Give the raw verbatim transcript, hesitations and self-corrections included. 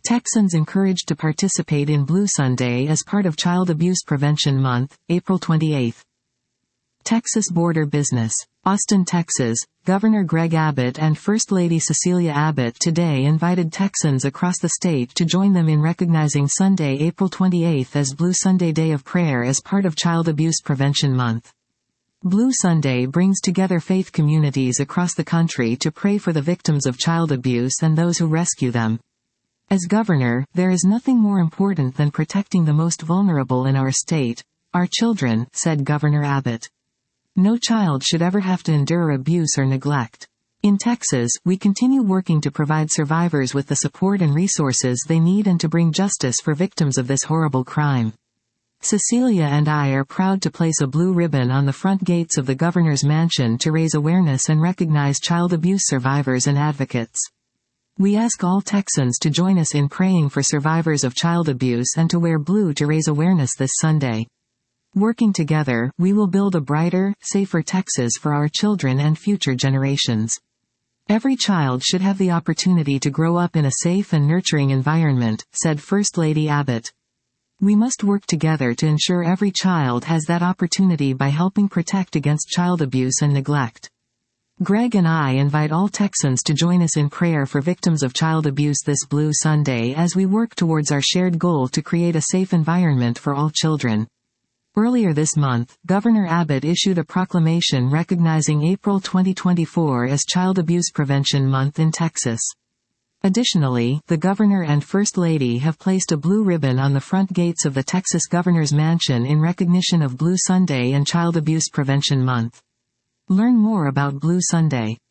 Texans encouraged to participate in Blue Sunday as part of Child Abuse Prevention Month, April twenty-eighth. Texas Border Business. Austin, Texas. Governor Greg Abbott and First Lady Cecilia Abbott today invited Texans across the state to join them in recognizing Sunday, April twenty-eighth as Blue Sunday Day of Prayer as part of Child Abuse Prevention Month. Blue Sunday brings together faith communities across the country to pray for the victims of child abuse and those who rescue them. As governor, there is nothing more important than protecting the most vulnerable in our state, our children, said Governor Abbott. No child should ever have to endure abuse or neglect. In Texas, we continue working to provide survivors with the support and resources they need and to bring justice for victims of this horrible crime. Cecilia and I are proud to place a blue ribbon on the front gates of the governor's mansion to raise awareness and recognize child abuse survivors and advocates. We ask all Texans to join us in praying for survivors of child abuse and to wear blue to raise awareness this Sunday. Working together, we will build a brighter, safer Texas for our children and future generations. Every child should have the opportunity to grow up in a safe and nurturing environment, said First Lady Abbott. We must work together to ensure every child has that opportunity by helping protect against child abuse and neglect. Greg and I invite all Texans to join us in prayer for victims of child abuse this Blue Sunday as we work towards our shared goal to create a safe environment for all children. Earlier this month, Governor Abbott issued a proclamation recognizing April twenty twenty-four as Child Abuse Prevention Month in Texas. Additionally, the Governor and First Lady have placed a blue ribbon on the front gates of the Texas Governor's Mansion in recognition of Blue Sunday and Child Abuse Prevention Month. Learn more about Blue Sunday.